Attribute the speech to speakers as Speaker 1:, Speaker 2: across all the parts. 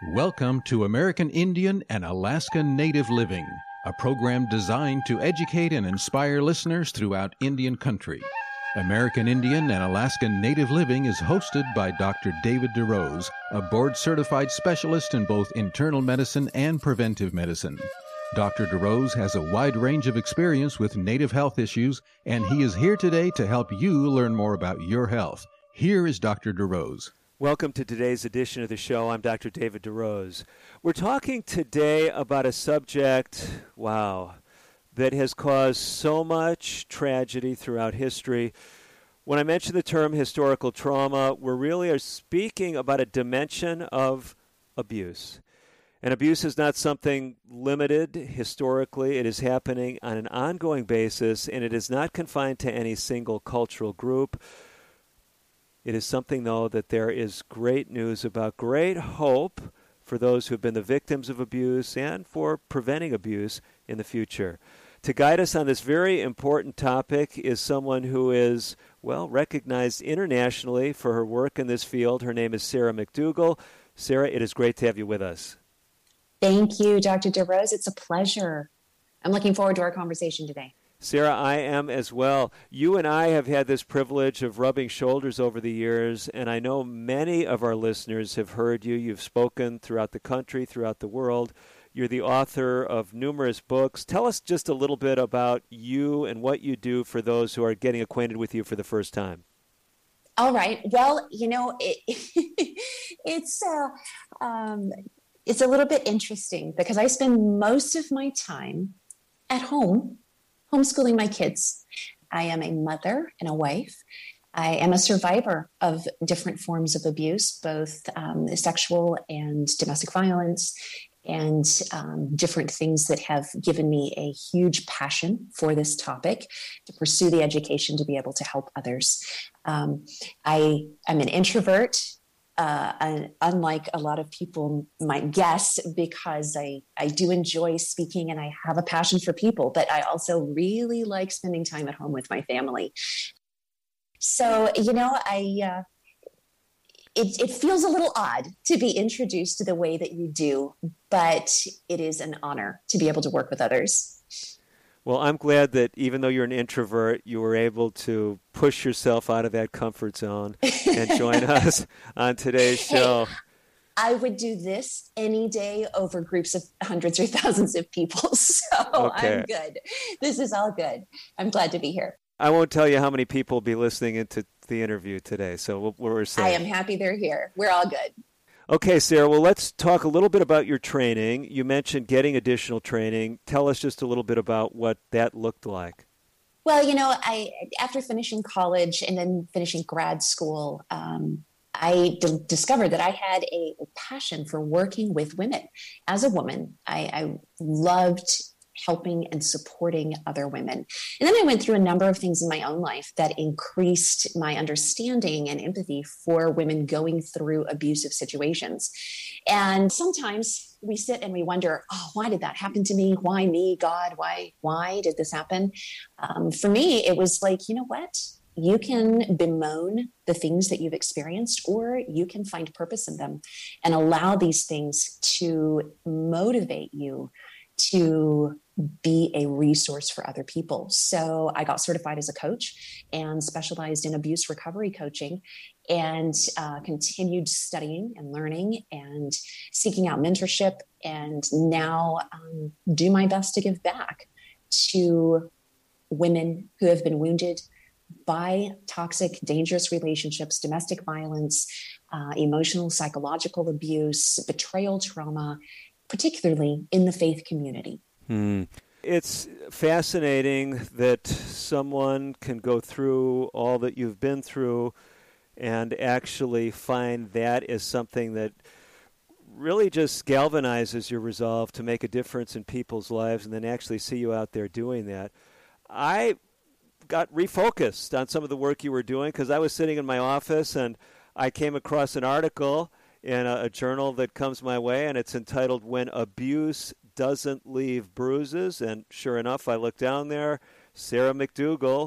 Speaker 1: Welcome to American Indian and Alaska Native Living, a program designed to educate and inspire listeners throughout Indian country. American Indian and Alaska Native Living is hosted by Dr. David DeRose, a board-certified specialist in both internal medicine and preventive medicine. Dr. DeRose has a wide range of experience with Native health issues, and he is here today to help you learn more about your health. Here is Dr. DeRose.
Speaker 2: Welcome to today's edition of the show. I'm Dr. David DeRose. We're talking today about a subject, that has caused so much tragedy throughout history. When I mention the term historical trauma, we're really speaking about a dimension of abuse. And abuse is not something limited historically. It is happening on an ongoing basis, and it is not confined to any single cultural group. It is something, though, that there is great news about, great hope for those who have been the victims of abuse and for preventing abuse in the future. To guide us on this very important topic is someone who is, recognized internationally for her work in this field. Her name is Sarah McDougall. Sarah, it is great to have you with us.
Speaker 3: Thank you, Dr. DeRose. It's a pleasure. I'm looking forward to our conversation today.
Speaker 2: Sarah, I am as well. You and I have had this privilege of rubbing shoulders over the years, and I know many of our listeners have heard you. You've spoken throughout the country, throughout the world. You're the author of numerous books. Tell us just a little bit about you and what you do for those who are getting acquainted with you for the first time.
Speaker 3: All right. Well, it's a little bit interesting because I spend most of my time at home homeschooling my kids. I am a mother and a wife. I am a survivor of different forms of abuse, both sexual and domestic violence, and different things that have given me a huge passion for this topic, to pursue the education to be able to help others. I'm an introvert. Unlike a lot of people might guess, because I do enjoy speaking and I have a passion for people, but I also really like spending time at home with my family. So, it feels a little odd to be introduced to the way that you do, but it is an honor to be able to work with others.
Speaker 2: Well, I'm glad that even though you're an introvert, you were able to push yourself out of that comfort zone and join us on today's show.
Speaker 3: Hey, I would do this any day over groups of hundreds or thousands of people, so okay. I'm good. This is all good. I'm glad to be here.
Speaker 2: I won't tell you how many people will be listening into the interview today, so we're safe.
Speaker 3: I am happy they're here. We're all good.
Speaker 2: Okay, Sarah, well, let's talk a little bit about your training. You mentioned getting additional training. Tell us just a little bit about what that looked like.
Speaker 3: Well, after finishing college and then finishing grad school, I discovered that I had a passion for working with women. As a woman, I loved helping and supporting other women. And then I went through a number of things in my own life that increased my understanding and empathy for women going through abusive situations. And sometimes we sit and we wonder, why did that happen to me? Why me, God? Why did this happen? For me, it was like, you know what? You can bemoan the things that you've experienced, or you can find purpose in them and allow these things to motivate you to be a resource for other people. So I got certified as a coach and specialized in abuse recovery coaching, and continued studying and learning and seeking out mentorship, and now do my best to give back to women who have been wounded by toxic, dangerous relationships, domestic violence, emotional, psychological abuse, betrayal trauma, particularly in the faith community.
Speaker 2: It's fascinating that someone can go through all that you've been through and actually find that as something that really just galvanizes your resolve to make a difference in people's lives, and then actually see you out there doing that. I got refocused on some of the work you were doing because I was sitting in my office and I came across an article in a journal that comes my way, and it's entitled "When Abuse Doesn't Leave Bruises." And sure enough, I looked down there, Sarah McDougall,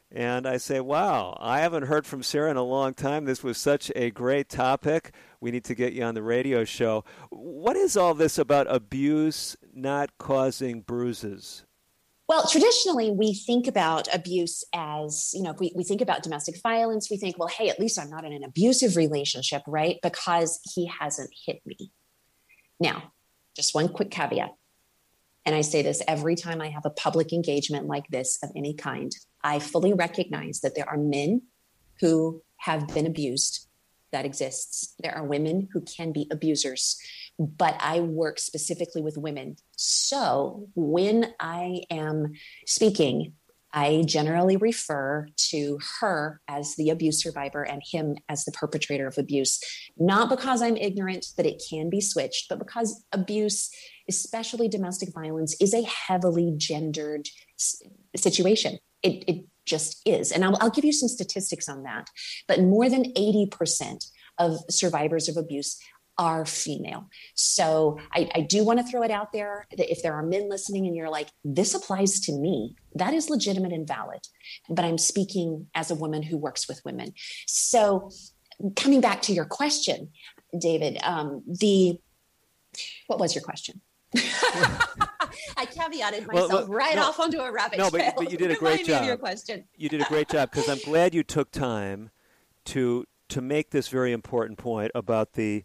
Speaker 2: And I say, wow, I haven't heard from Sarah in a long time. This was such a great topic. We need to get you on the radio show. What is all this about abuse not causing bruises?
Speaker 3: Well, traditionally, we think about abuse as, if we think about domestic violence, we think, well, hey, at least I'm not in an abusive relationship, right? Because he hasn't hit me. Now, just one quick caveat. And I say this every time I have a public engagement like this of any kind. I fully recognize that there are men who have been abused. That exists. There are women who can be abusers, but I work specifically with women. So when I am speaking, I generally refer to her as the abuse survivor and him as the perpetrator of abuse, not because I'm ignorant that it can be switched, but because abuse, especially domestic violence, is a heavily gendered situation. It just is. And I'll give you some statistics on that. But more than 80% of survivors of abuse are female. So I do want to throw it out there that if there are men listening and you're like, this applies to me, that is legitimate and valid. But I'm speaking as a woman who works with women. So coming back to your question, David, what was your question? I caveated myself off onto a rabbit trail.
Speaker 2: But you did a great job. Your question. You did a great job, because I'm glad you took time to make this very important point about the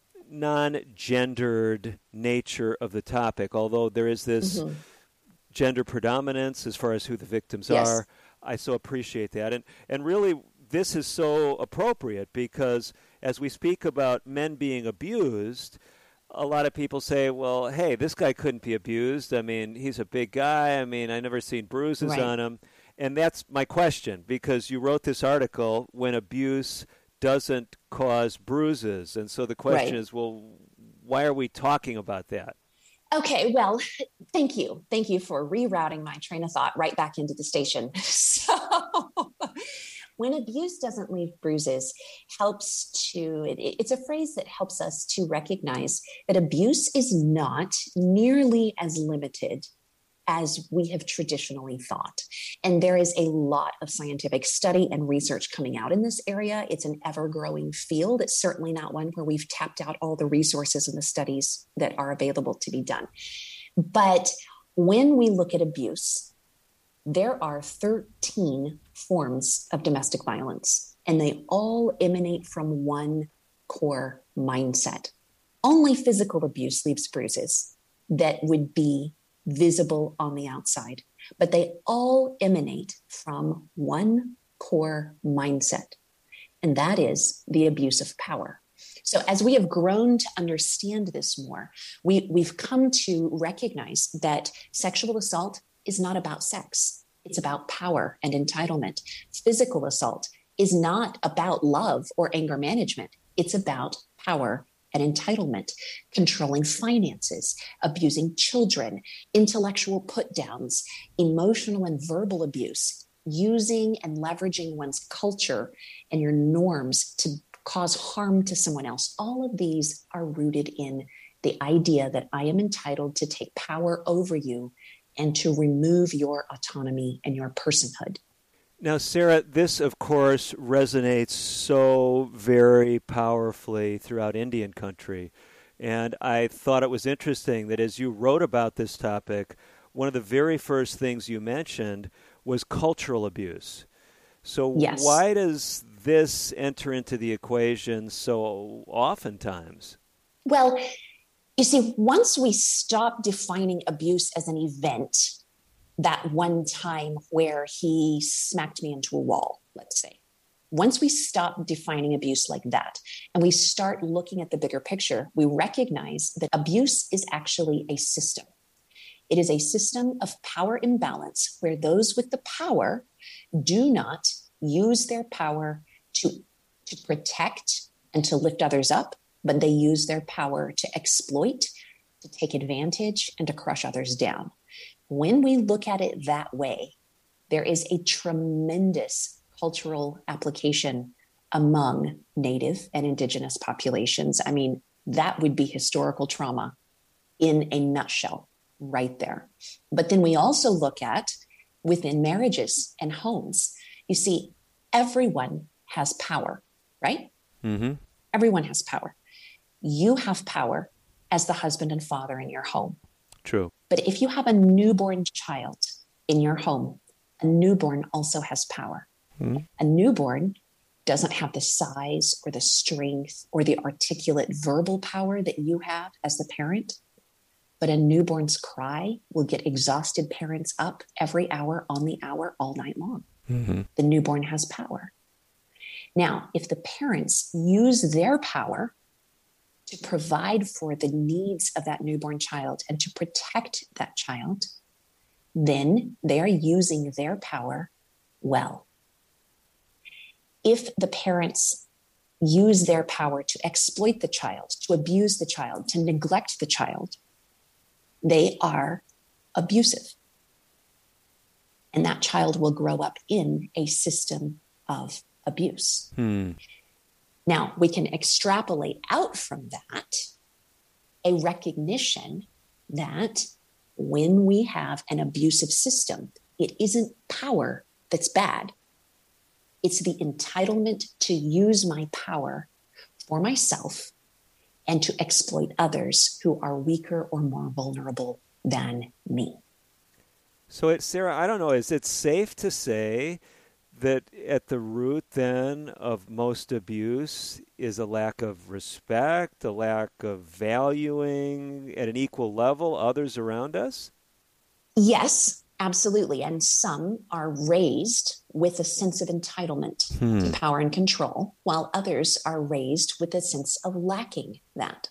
Speaker 2: non-gendered nature of the topic. Although there is this gender predominance as far as who the victims are, I so appreciate that. And really, this is so appropriate because as we speak about men being abused, a lot of people say, well, hey, this guy couldn't be abused. I mean, he's a big guy. I mean, I never seen bruises on him. And that's my question, because you wrote this article when abuse doesn't cause bruises. And so the question is, well, why are we talking about that?
Speaker 3: Okay, well, thank you. Thank you for rerouting my train of thought right back into the station. So when abuse doesn't leave bruises, it's a phrase that helps us to recognize that abuse is not nearly as limited as we have traditionally thought. And there is a lot of scientific study and research coming out in this area. It's an ever-growing field. It's certainly not one where we've tapped out all the resources and the studies that are available to be done. But when we look at abuse, there are 13 forms of domestic violence, and they all emanate from one core mindset. Only physical abuse leaves bruises that would be visible on the outside, but they all emanate from one core mindset, and that is the abuse of power. So as we have grown to understand this more, we've come to recognize that sexual assault is not about sex. It's about power and entitlement. Physical assault is not about love or anger management. It's about power and entitlement, controlling finances, abusing children, intellectual put-downs, emotional and verbal abuse, using and leveraging one's culture and your norms to cause harm to someone else. All of these are rooted in the idea that I am entitled to take power over you and to remove your autonomy and your personhood.
Speaker 2: Now, Sarah, this, of course, resonates so very powerfully throughout Indian country. And I thought it was interesting that as you wrote about this topic, one of the very first things you mentioned was cultural abuse. So why does this enter into the equation so oftentimes?
Speaker 3: Well, you see, once we stop defining abuse as an event, that one time where he smacked me into a wall, let's say. Once we stop defining abuse like that, and we start looking at the bigger picture, we recognize that abuse is actually a system. It is a system of power imbalance where those with the power do not use their power to protect and to lift others up, but they use their power to exploit, to take advantage, and to crush others down. When we look at it that way, there is a tremendous cultural application among Native and Indigenous populations. I mean, that would be historical trauma in a nutshell right there. But then we also look at within marriages and homes. You see, everyone has power, right?
Speaker 2: Mm-hmm.
Speaker 3: Everyone has power. You have power as the husband and father in your home.
Speaker 2: True.
Speaker 3: But if you have a newborn child in your home, a newborn also has power.
Speaker 2: Mm-hmm.
Speaker 3: A newborn doesn't have the size or the strength or the articulate verbal power that you have as the parent. But a newborn's cry will get exhausted parents up every hour, on the hour, all night long.
Speaker 2: Mm-hmm.
Speaker 3: The newborn has power. Now, if the parents use their power to provide for the needs of that newborn child and to protect that child, then they are using their power well. If the parents use their power to exploit the child, to abuse the child, to neglect the child, they are abusive. And that child will grow up in a system of abuse. Now, we can extrapolate out from that a recognition that when we have an abusive system, it isn't power that's bad. It's the entitlement to use my power for myself and to exploit others who are weaker or more vulnerable than me.
Speaker 2: So, Sarah, I don't know, is it safe to say that at the root then of most abuse is a lack of respect, a lack of valuing at an equal level others around us?
Speaker 3: Yes, absolutely. And some are raised with a sense of entitlement to power and control, while others are raised with a sense of lacking that.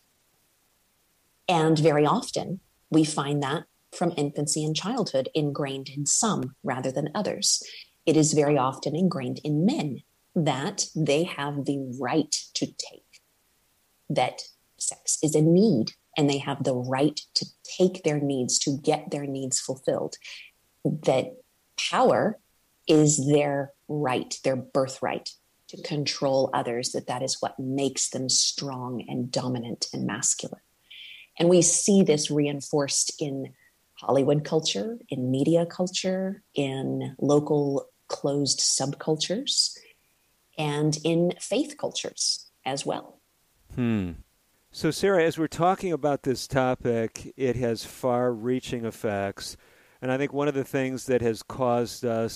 Speaker 3: And very often we find that from infancy and childhood ingrained in some rather than others. It is very often ingrained in men that they have the right to take, that sex is a need and they have the right to take their needs, to get their needs fulfilled, that power is their right, their birthright to control others, that is what makes them strong and dominant and masculine. And we see this reinforced in Hollywood culture, in media culture, in local closed subcultures, and in faith cultures as well.
Speaker 2: So, Sarah, as we're talking about this topic, it has far-reaching effects. And I think one of the things that has caused us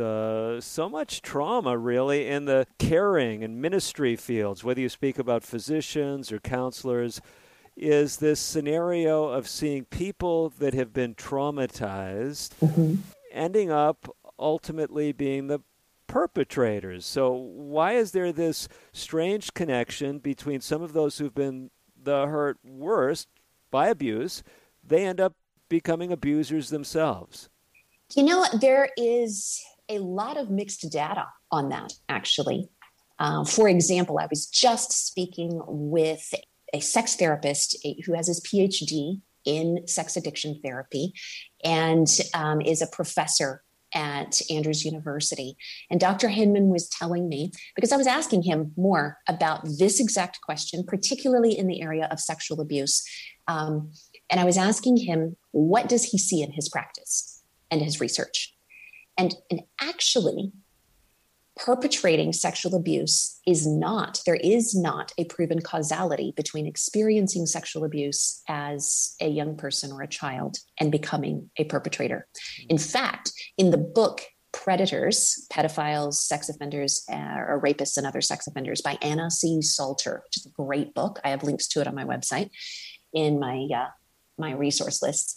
Speaker 2: so much trauma, really, in the caring and ministry fields, whether you speak about physicians or counselors, is this scenario of seeing people that have been traumatized ending up ultimately being the perpetrators. So why is there this strange connection between some of those who've been the hurt worst by abuse? They end up becoming abusers themselves.
Speaker 3: You know, there is a lot of mixed data on that, actually. For example, I was just speaking with a sex therapist who has his PhD in sex addiction therapy and is a professor at Andrews University. And Dr. Hinman was telling me, because I was asking him more about this exact question, particularly in the area of sexual abuse. And I was asking him, what does he see in his practice and his research? And actually, perpetrating sexual abuse there is not a proven causality between experiencing sexual abuse as a young person or a child and becoming a perpetrator. In fact, in the book Predators, Pedophiles, Sex Offenders, or Rapists and Other Sex Offenders by Anna C. Salter, which is a great book. I have links to it on my website in my resource lists.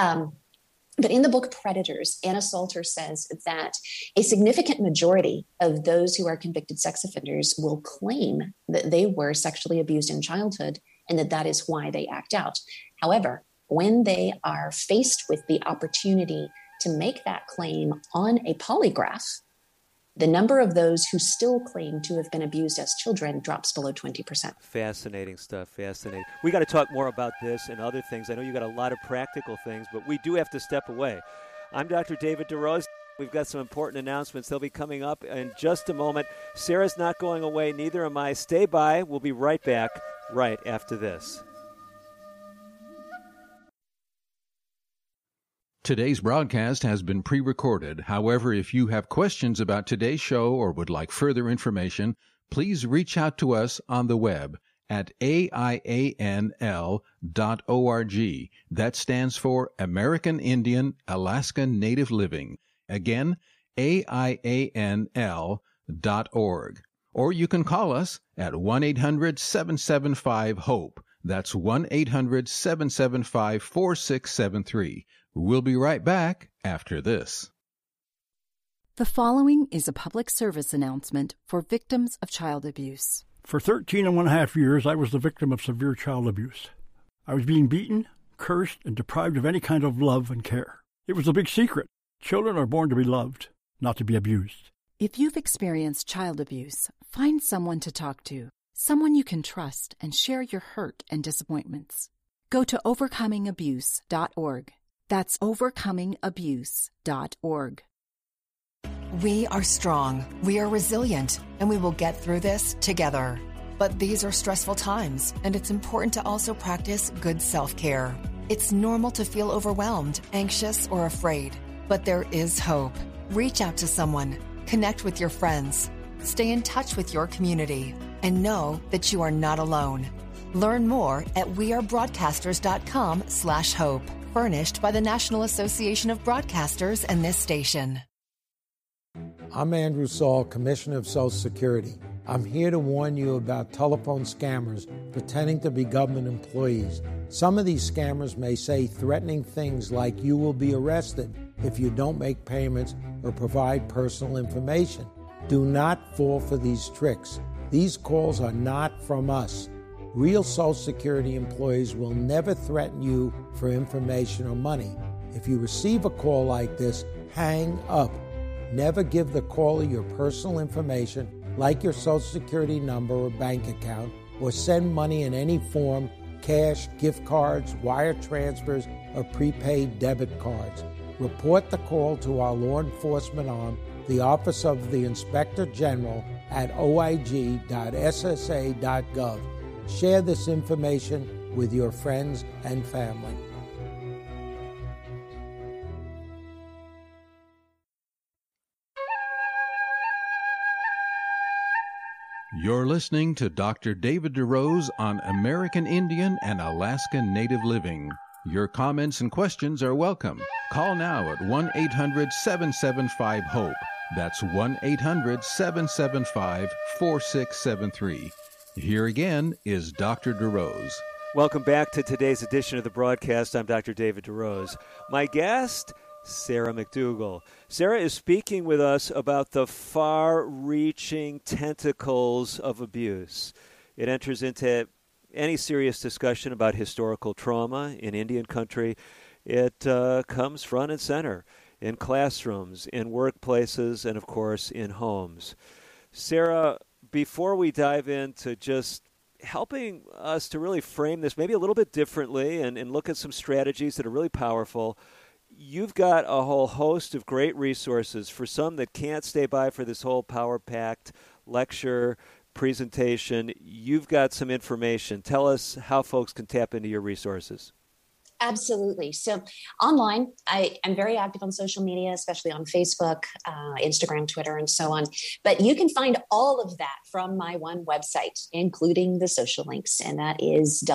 Speaker 3: But in the book Predators, Anna Salter says that a significant majority of those who are convicted sex offenders will claim that they were sexually abused in childhood and that is why they act out. However, when they are faced with the opportunity to make that claim on a polygraph, the number of those who still claim to have been abused as children drops below 20%.
Speaker 2: Fascinating stuff, fascinating. We got to talk more about this and other things. I know you got a lot of practical things, but we do have to step away. I'm Dr. David DeRose. We've got some important announcements. They'll be coming up in just a moment. Sarah's not going away, neither am I. Stay by. We'll be right back right after this.
Speaker 1: Today's broadcast has been pre-recorded. However, if you have questions about today's show or would like further information, please reach out to us on the web at AIANL.org. That stands for American Indian Alaska Native Living. Again, AIANL.org. Or you can call us at 1-800-775-HOPE. That's 1-800-775-4673. We'll be right back after this.
Speaker 4: The following is a public service announcement for victims of child abuse.
Speaker 5: For 13.5 years, I was the victim of severe child abuse. I was being beaten, cursed, and deprived of any kind of love and care. It was a big secret. Children are born to be loved, not to be abused.
Speaker 4: If you've experienced child abuse, find someone to talk to, someone you can trust, and share your hurt and disappointments. Go to overcomingabuse.org. That's overcomingabuse.org.
Speaker 6: We are strong, we are resilient, and we will get through this together. But these are stressful times, and it's important to also practice good self-care. It's normal to feel overwhelmed, anxious, or afraid, but there is hope. Reach out to someone, connect with your friends, stay in touch with your community, and know that you are not alone. Learn more at wearebroadcasters.com/hope. Furnished by the National Association of Broadcasters and this station.
Speaker 7: I'm Andrew Saul, Commissioner of Social Security. I'm here to warn you about telephone scammers pretending to be government employees. Some of these scammers may say threatening things like you will be arrested if you don't make payments or provide personal information. Do not fall for these tricks. These calls are not from us. Real Social Security employees will never threaten you for information or money. If you receive a call like this, hang up. Never give the caller your personal information, like your Social Security number or bank account, or send money in any form, cash, gift cards, wire transfers, or prepaid debit cards. Report the call to our law enforcement arm, the Office of the Inspector General, at oig.ssa.gov. Share this information with your friends and family.
Speaker 1: You're listening to Dr. David DeRose on American Indian and Alaska Native Living. Your comments and questions are welcome. Call now at 1-800-775-HOPE. That's 1-800-775-4673. Here again is Dr. DeRose.
Speaker 2: Welcome back to today's edition of the broadcast. I'm Dr. David DeRose. My guest, Sarah McDougall. Sarah is speaking with us about the far-reaching tentacles of abuse. It enters into any serious discussion about historical trauma in Indian country. It comes front and center in classrooms, in workplaces, and, of course, in homes. Sarah, before we dive into just helping us to really frame this maybe a little bit differently and look at some strategies that are really powerful, you've got a whole host of great resources for some that can't stay by for this whole power-packed lecture presentation. You've got some information. Tell us how folks can tap into your resources.
Speaker 3: Absolutely. So online, I'm very active on social media, especially on Facebook, Instagram, Twitter, and so on. But you can find all of that from my one website, including the social links, and that is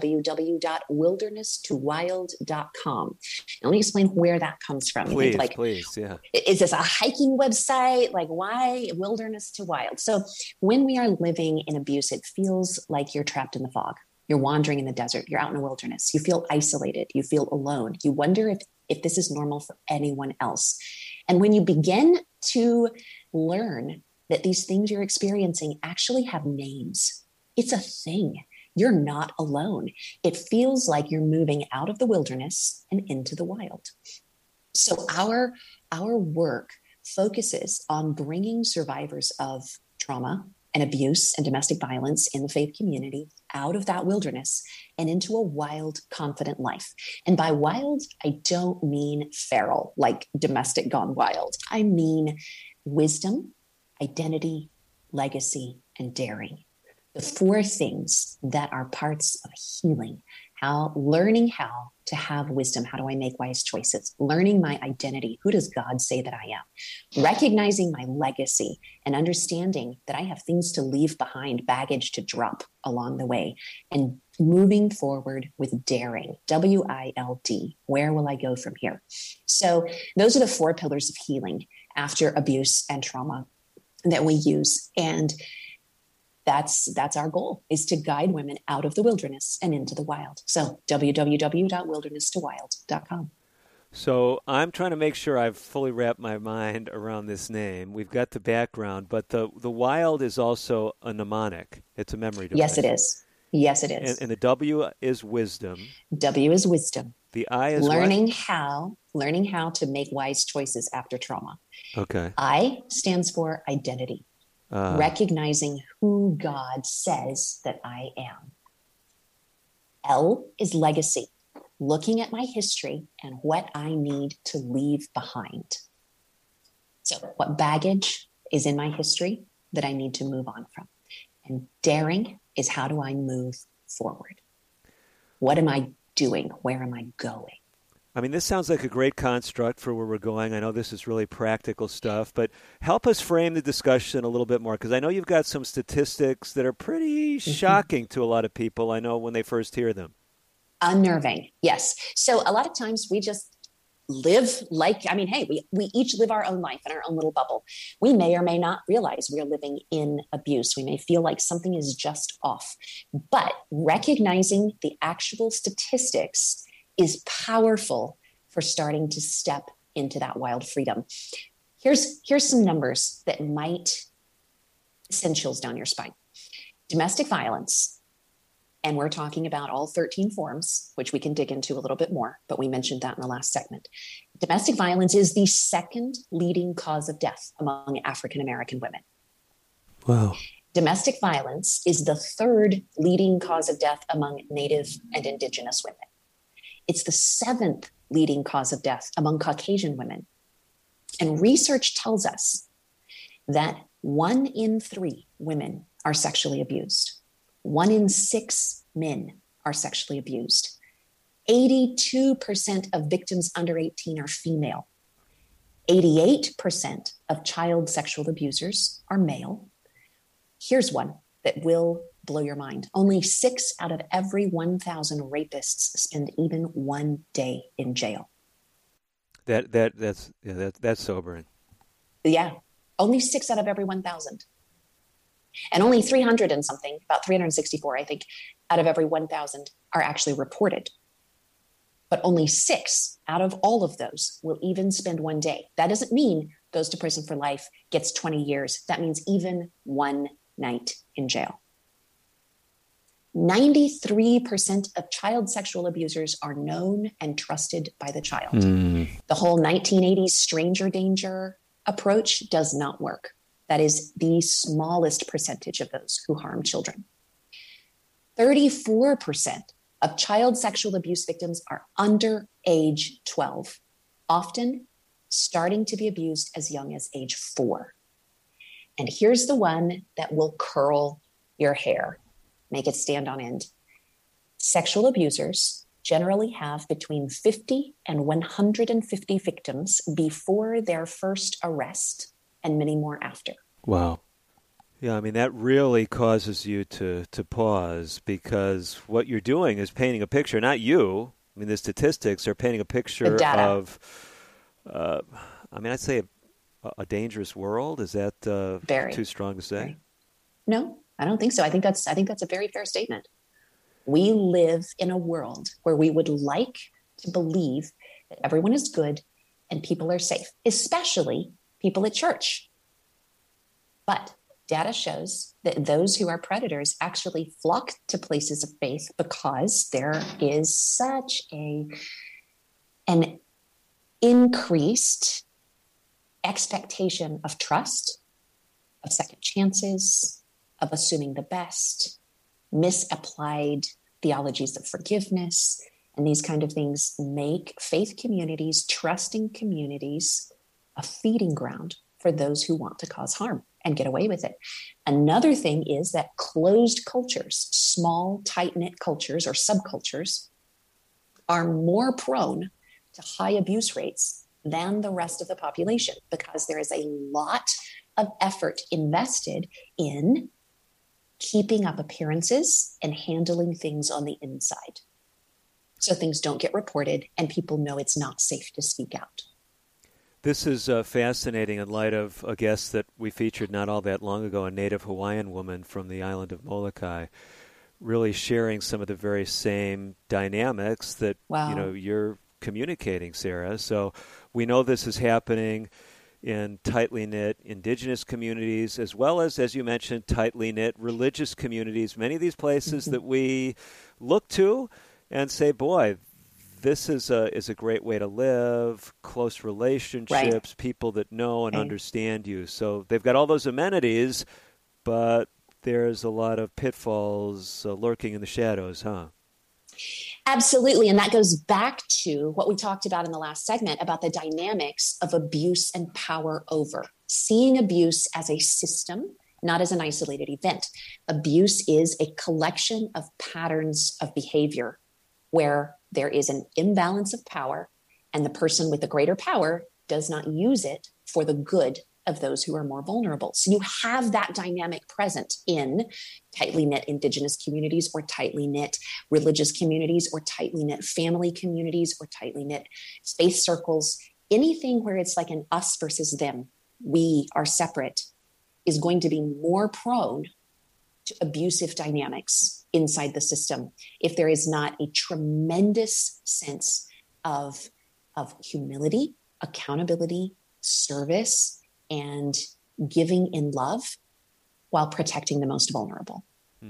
Speaker 3: www.wilderness2wild.com. Now, let me explain where that comes from.
Speaker 2: Please, yeah.
Speaker 3: Is this a hiking website? Like, why Wilderness to Wild? So when we are living in abuse, it feels like you're trapped in the fog. You're wandering in the desert. You're out in a wilderness. You feel isolated. You feel alone. You wonder if this is normal for anyone else. And when you begin to learn that these things you're experiencing actually have names, it's a thing. You're not alone. It feels like you're moving out of the wilderness and into the wild. So our work focuses on bringing survivors of trauma and abuse and domestic violence in the faith community out of that wilderness and into a wild, confident life. And by wild, I don't mean feral, like domestic gone wild. I mean wisdom, identity, legacy, and daring. The four things that are parts of healing, learning how to have wisdom? How do I make wise choices? Learning my identity. Who does God say that I am? Recognizing my legacy and understanding that I have things to leave behind, baggage to drop along the way, and moving forward with daring, WILD. Where will I go from here? So those are the 4 pillars of healing after abuse and trauma that we use. And that's our goal, is to guide women out of the wilderness and into the wild. So www.wilderness2wild.com.
Speaker 2: So I'm trying to make sure I've fully wrapped my mind around this name. We've got the background, but the wild is also a mnemonic. It's a memory device.
Speaker 3: Yes, it is. Yes, it is.
Speaker 2: And the W is wisdom.
Speaker 3: W is wisdom.
Speaker 2: The I is
Speaker 3: learning how to make wise choices after trauma.
Speaker 2: Okay.
Speaker 3: I stands for identity. Recognizing who God says that I am. L is legacy, looking at my history and what I need to leave behind. So what baggage is in my history that I need to move on from? And daring is, how do I move forward? What am I doing? Where am I going?
Speaker 2: I mean, this sounds like a great construct for where we're going. I know this is really practical stuff, but help us frame the discussion a little bit more, because I know you've got some statistics that are pretty shocking to a lot of people, I know, when they first hear them.
Speaker 3: Unnerving, yes. So a lot of times we just live like, we each live our own life in our own little bubble. We may or may not realize we're living in abuse. We may feel like something is just off, but recognizing the actual statistics is powerful for starting to step into that wild freedom. Here's some numbers that might send chills down your spine. Domestic violence, and we're talking about all 13 forms, which we can dig into a little bit more, but we mentioned that in the last segment. Domestic violence is the 2nd leading cause of death among African American women.
Speaker 2: Wow.
Speaker 3: Domestic violence is the 3rd leading cause of death among Native and Indigenous women. It's the 7th leading cause of death among Caucasian women. And research tells us that 1 in 3 women are sexually abused. 1 in 6 men are sexually abused. 82% of victims under 18 are female. 88% of child sexual abusers are male. Here's one that will blow your mind. Only 6 out of every 1,000 rapists spend even 1 day in jail.
Speaker 2: That's sobering.
Speaker 3: Yeah, only 6 out of every 1,000. And only 300 and something, about 364, I think, out of every 1,000 are actually reported. But only 6 out of all of those will even spend 1 day. That doesn't mean goes to prison for life, gets 20 years. That means even 1 night in jail. 93% of child sexual abusers are known and trusted by the child. The whole 1980s stranger danger approach does not work. That is the smallest percentage of those who harm children. 34% of child sexual abuse victims are under age 12, often starting to be abused as young as age 4. And here's the one that will curl your hair, make it stand on end. Sexual abusers generally have between 50 and 150 victims before their first arrest, and many more after.
Speaker 2: Wow. Yeah, I mean, that really causes you to pause, because what you're doing is painting a picture, not you. I mean, the statistics are painting a picture of, I'd say a dangerous world. Is that too strong to say?
Speaker 3: Very. No, I don't think so. I think that's a very fair statement. We live in a world where we would like to believe that everyone is good and people are safe, especially people at church. But data shows that those who are predators actually flock to places of faith because there is such an increased expectation of trust, of second chances, of assuming the best, misapplied theologies of forgiveness, and these kind of things make faith communities, trusting communities, a feeding ground for those who want to cause harm and get away with it. Another thing is that closed cultures, small, tight-knit cultures or subcultures, are more prone to high abuse rates than the rest of the population, because there is a lot of effort invested in keeping up appearances and handling things on the inside, so things don't get reported and people know it's not safe to speak out.
Speaker 2: This is fascinating in light of a guest that we featured not all that long ago, a native Hawaiian woman from the island of Molokai, really sharing some of the very same dynamics that you're communicating, Sarah. So we know this is happening in tightly knit indigenous communities, as well as you mentioned, tightly knit religious communities. Many of these places that we look to and say, boy, this is a great way to live, close relationships, people that know and understand you. So they've got all those amenities, but there's a lot of pitfalls lurking in the shadows, huh?
Speaker 3: Absolutely. And that goes back to what we talked about in the last segment about the dynamics of abuse and power over. Seeing abuse as a system, not as an isolated event. Abuse is a collection of patterns of behavior where there is an imbalance of power, and the person with the greater power does not use it for the good of those who are more vulnerable. So you have that dynamic present in tightly knit indigenous communities, or tightly knit religious communities, or tightly knit family communities, or tightly knit space circles. Anything where it's like an us versus them, we are separate, is going to be more prone to abusive dynamics inside the system if there is not a tremendous sense of humility, accountability, service, and giving in love while protecting the most vulnerable.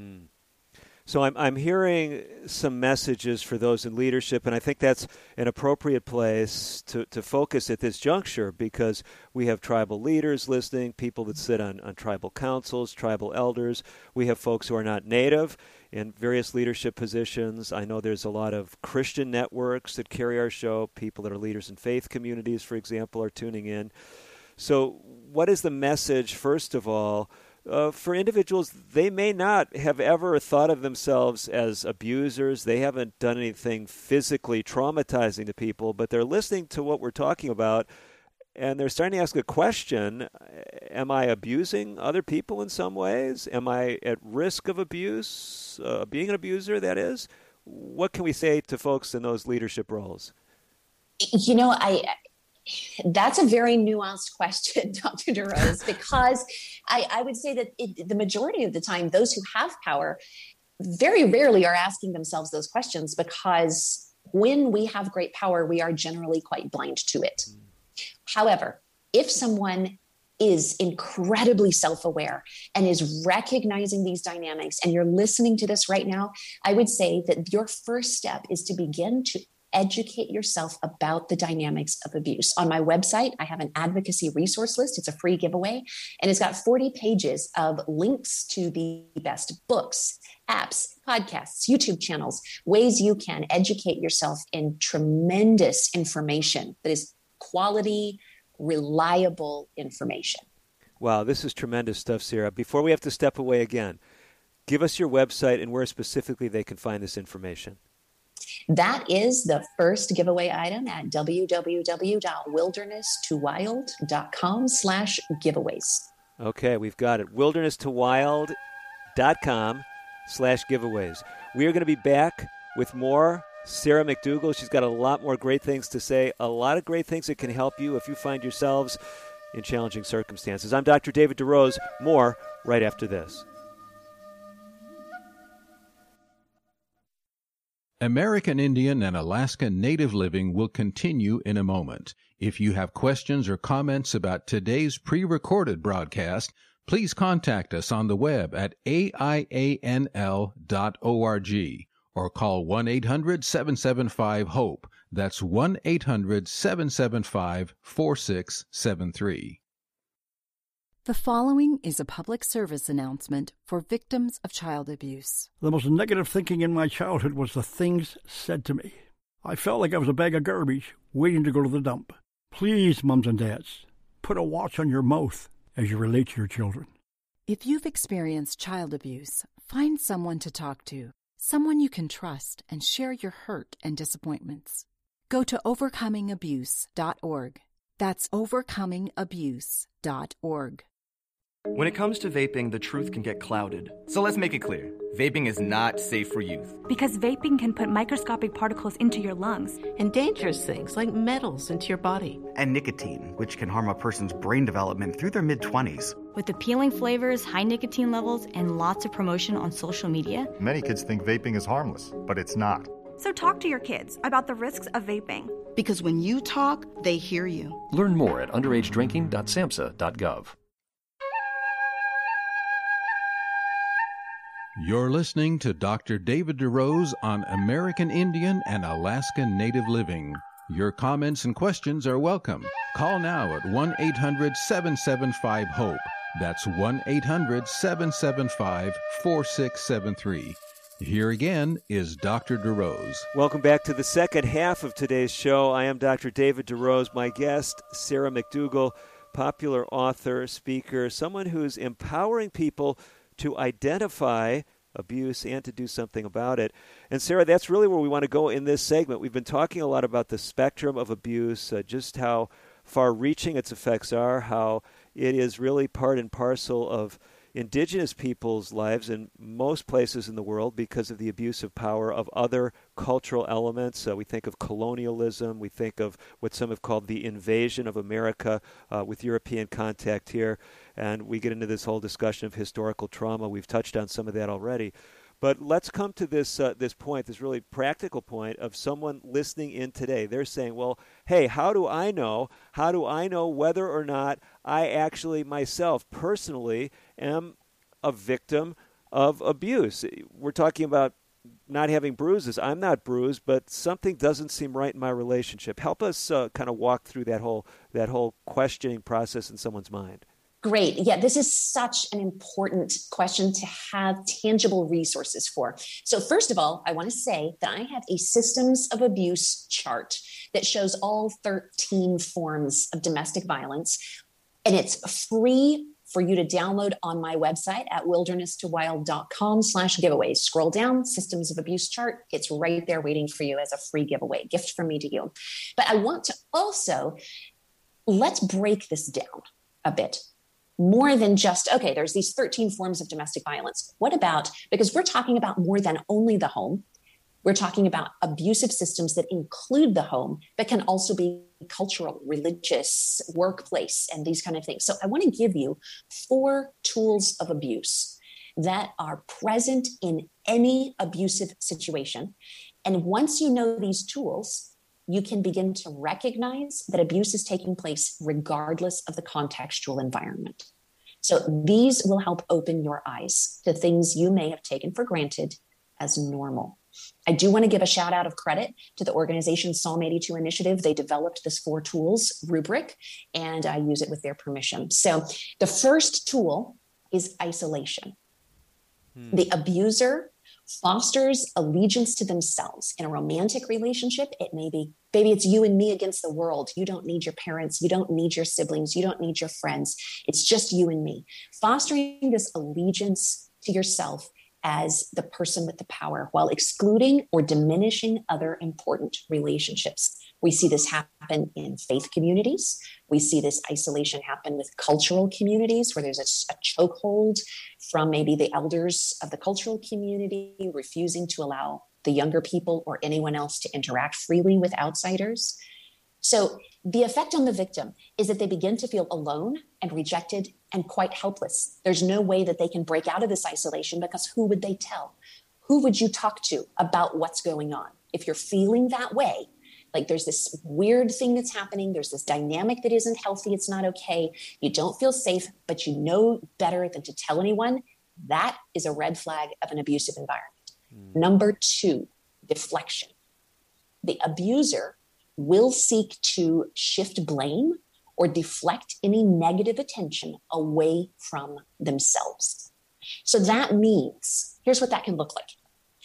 Speaker 2: So I'm hearing some messages for those in leadership, and I think that's an appropriate place to focus at this juncture, because we have tribal leaders listening, people that sit on tribal councils, tribal elders. We have folks who are not native in various leadership positions. I know there's a lot of Christian networks that carry our show. People that are leaders in faith communities, for example, are tuning in. So what is the message, first of all, for individuals? They may not have ever thought of themselves as abusers. They haven't done anything physically traumatizing to people, but they're listening to what we're talking about, and they're starting to ask a question. Am I abusing other people in some ways? Am I at risk of abuse, being an abuser, that is? What can we say to folks in those leadership roles?
Speaker 3: That's a very nuanced question, Dr. DeRose, because I would say that the majority of the time, those who have power very rarely are asking themselves those questions, because when we have great power, we are generally quite blind to it. However, if someone is incredibly self-aware and is recognizing these dynamics, and you're listening to this right now, I would say that your first step is to begin to educate yourself about the dynamics of abuse. On my website, I have an advocacy resource list. It's a free giveaway, and it's got 40 pages of links to the best books, apps, podcasts, YouTube channels, ways you can educate yourself in tremendous information that is quality, reliable information.
Speaker 2: Wow, this is tremendous stuff, Sarah. Before we have to step away again, give us your website and where specifically they can find this information.
Speaker 3: That is the first giveaway item at www.wilderness2wild.com/giveaways.
Speaker 2: Okay, we've got it. wilderness2wild.com/giveaways. We are going to be back with more Sarah McDougall. She's got a lot more great things to say, a lot of great things that can help you if you find yourselves in challenging circumstances. I'm Dr. David DeRose. More right after this.
Speaker 1: American Indian and Alaska Native Living will continue in a moment. If you have questions or comments about today's pre-recorded broadcast, please contact us on the web at aianl.org or call 1-800-775-HOPE. That's 1-800-775-4673.
Speaker 4: The following is a public service announcement for victims of child abuse.
Speaker 5: The most negative thinking in my childhood was the things said to me. I felt like I was a bag of garbage waiting to go to the dump. Please, mums and dads, put a watch on your mouth as you relate to your children.
Speaker 4: If you've experienced child abuse, find someone to talk to. someone you can trust and share your hurt and disappointments. Go to overcomingabuse.org. That's overcomingabuse.org.
Speaker 8: When it comes to vaping, the truth can get clouded. So let's make it clear. Vaping is not safe for youth.
Speaker 9: Because vaping can put microscopic particles into your lungs.
Speaker 10: And dangerous things like metals into your body.
Speaker 11: And nicotine, which can harm a person's brain development through their mid-20s.
Speaker 9: With appealing flavors, high nicotine levels, and lots of promotion on social media.
Speaker 12: Many kids think vaping is harmless, but it's not.
Speaker 13: So talk to your kids about the risks of vaping.
Speaker 14: Because when you talk, they hear you.
Speaker 15: Learn more at underagedrinking.samhsa.gov.
Speaker 1: You're listening to Dr. David DeRose on American Indian and Alaska Native Living. Your comments and questions are welcome. Call now at 1-800-775-HOPE. That's 1-800-775-4673. Here again is Dr. DeRose.
Speaker 2: Welcome back to the second half of today's show. I am Dr. David DeRose. My guest, Sarah McDougall, popular author, speaker, someone who's empowering people to identify abuse and to do something about it. And Sarah, that's really where we want to go in this segment. We've been talking a lot about the spectrum of abuse, just how far-reaching its effects are, how it is really part and parcel of indigenous people's lives in most places in the world because of the abuse of power of other cultural elements. We think of colonialism. We think of what some have called the invasion of America with European contact here. And we get into this whole discussion of historical trauma. We've touched on some of that already. But let's come to this point, this really practical point of someone listening in today. They're saying, well, hey, how do I know whether or not I actually myself personally am a victim of abuse? We're talking about not having bruises. I'm not bruised, but something doesn't seem right in my relationship. Help us kind of walk through that whole questioning process in someone's mind.
Speaker 3: Great. Yeah, this is such an important question to have tangible resources for. So first of all, I want to say that I have a systems of abuse chart that shows all 13 forms of domestic violence, and it's free for you to download on my website at wilderness2wild.com/giveaways. Scroll down, systems of abuse chart. It's right there waiting for you as a free giveaway, gift from me to you. But I want to also, let's break this down a bit. More than just, okay, there's these 13 forms of domestic violence. What about, because we're talking about more than only the home, we're talking about abusive systems that include the home, but can also be cultural, religious, workplace, and these kind of things. So I want to give you 4 tools of abuse that are present in any abusive situation. And once you know these tools, you can begin to recognize that abuse is taking place regardless of the contextual environment. So these will help open your eyes to things you may have taken for granted as normal. I do want to give a shout out of credit to the organization Psalm 82 Initiative. They developed this 4 tools rubric, and I use it with their permission. So the first tool is isolation. The abuser fosters allegiance to themselves. In a romantic relationship, it may be, baby, it's you and me against the world. You don't need your parents. You don't need your siblings. You don't need your friends. It's just you and me. Fostering this allegiance to yourself as the person with the power while excluding or diminishing other important relationships. We see this happen in faith communities. We see this isolation happen with cultural communities where there's a chokehold from maybe the elders of the cultural community refusing to allow the younger people or anyone else to interact freely with outsiders. So the effect on the victim is that they begin to feel alone and rejected and quite helpless. There's no way that they can break out of this isolation because who would they tell? Who would you talk to about what's going on? If you're feeling that way, like there's this weird thing that's happening, there's this dynamic that isn't healthy, it's not okay, you don't feel safe, but you know better than to tell anyone, that is a red flag of an abusive environment. Number 2, deflection. The abuser will seek to shift blame or deflect any negative attention away from themselves. So that means, here's what that can look like.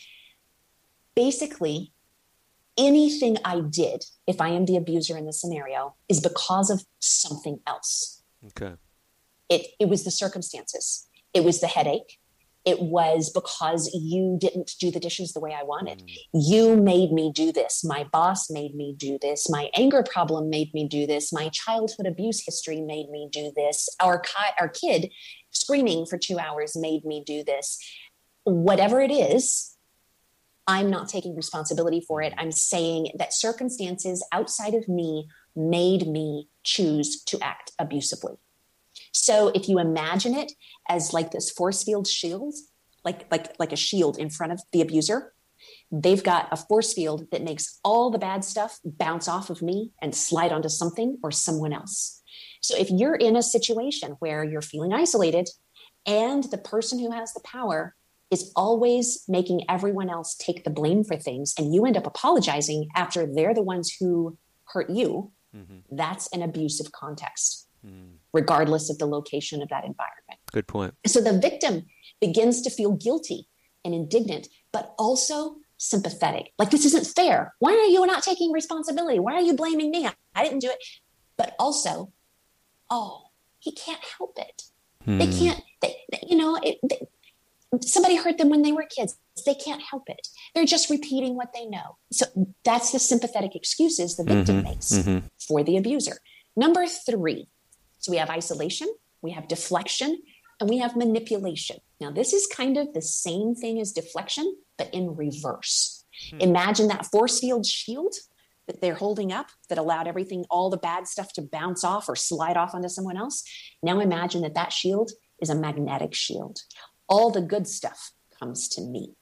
Speaker 3: Basically, anything I did, if I am the abuser in the scenario, is because of something else.
Speaker 2: Okay.
Speaker 3: It was the circumstances. It was the headache. It was because you didn't do the dishes the way I wanted. You made me do this. My boss made me do this. My anger problem made me do this. My childhood abuse history made me do this. Our kid screaming for 2 hours made me do this. Whatever it is, I'm not taking responsibility for it. I'm saying that circumstances outside of me made me choose to act abusively. So if you imagine it as like this force field shield, like a shield in front of the abuser, they've got a force field that makes all the bad stuff bounce off of me and slide onto something or someone else. So if you're in a situation where you're feeling isolated and the person who has the power is always making everyone else take the blame for things, and you end up apologizing after they're the ones who hurt you, that's an abusive context, regardless of the location of that environment.
Speaker 2: Good point. So
Speaker 3: the victim begins to feel guilty and indignant, but also sympathetic. Like, this isn't fair. Why are you not taking responsibility? Why are you blaming me? I didn't do it. But also, he can't help it. They can't, somebody hurt them when they were kids. They can't help it. They're just repeating what they know. So that's the sympathetic excuses the victim makes for the abuser. Number 3, so we have isolation, we have deflection, and we have manipulation. Now, this is kind of the same thing as deflection, but in reverse. Imagine that force field shield that they're holding up that allowed everything, all the bad stuff to bounce off or slide off onto someone else. Now imagine that shield is a magnetic shield. All the good stuff comes to me.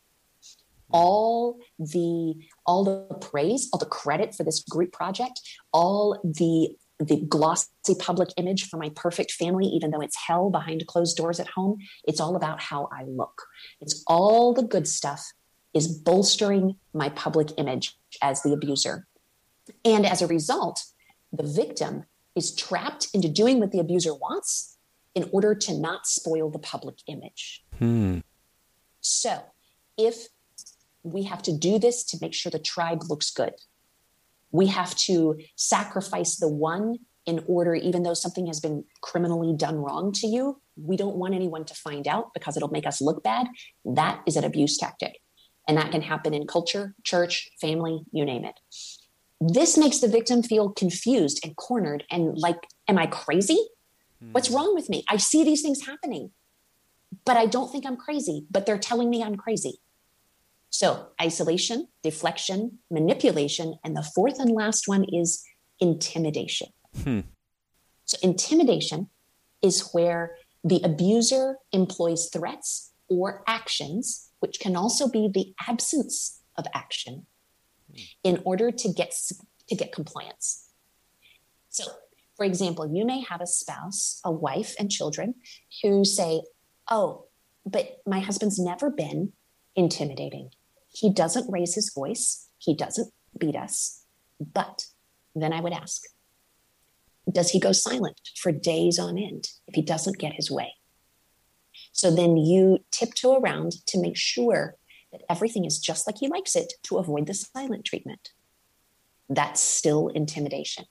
Speaker 3: All the praise, all the credit for this group project, all the glossy public image for my perfect family, even though it's hell behind closed doors at home, it's all about how I look. It's all the good stuff is bolstering my public image as the abuser. And as a result, the victim is trapped into doing what the abuser wants in order to not spoil the public image. So if we have to do this to make sure the tribe looks good, we have to sacrifice the one in order, even though something has been criminally done wrong to you, we don't want anyone to find out because it'll make us look bad. That is an abuse tactic. And that can happen in culture, church, family, you name it. This makes the victim feel confused and cornered and like, am I crazy? What's wrong with me? I see these things happening, but I don't think I'm crazy, but they're telling me I'm crazy. So isolation, deflection, manipulation, and the fourth and last one is intimidation. So intimidation is where the abuser employs threats or actions, which can also be the absence of action, in order to get compliance. So, for example, you may have a spouse, a wife, and children who say, "Oh, but my husband's never been intimidating. He doesn't raise his voice. He doesn't beat us." But then I would ask, does he go silent for days on end if he doesn't get his way? So then you tiptoe around to make sure that everything is just like he likes it to avoid the silent treatment. That's still intimidation.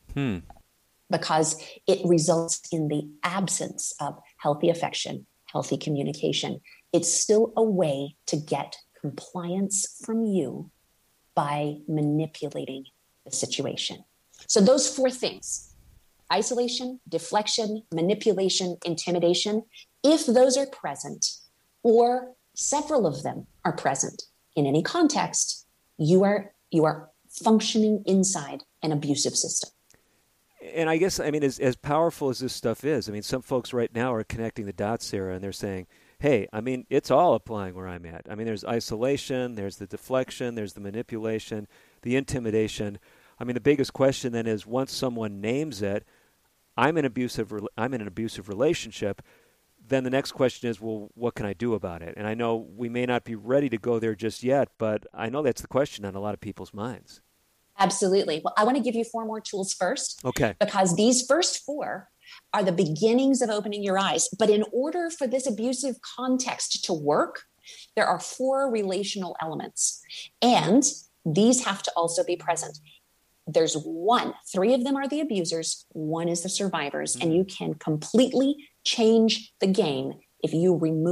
Speaker 3: Because it results in the absence of healthy affection, healthy communication. It's still a way to get compliance from you by manipulating the situation. So those 4 things, isolation, deflection, manipulation, intimidation, if those are present, or several of them are present in any context, you are functioning inside an abusive system.
Speaker 2: And I guess, I mean, as powerful as this stuff is, I mean, some folks right now are connecting the dots, Sarah, and they're saying, hey, I mean, it's all applying where I'm at. I mean, there's isolation, there's the deflection, there's the manipulation, the intimidation. I mean, the biggest question then is, once someone names it, I'm in an abusive relationship, then the next question is, well, what can I do about it? And I know we may not be ready to go there just yet, but I know that's the question on a lot of people's minds.
Speaker 3: Absolutely. Well, I want to give you 4 more tools first.
Speaker 2: Okay.
Speaker 3: Because these first 4 are the beginnings of opening your eyes. But in order for this abusive context to work, there are 4 relational elements. And these have to also be present. There's 1. 3 of them are the abusers. 1 is the survivors. And you can completely change the game if you remove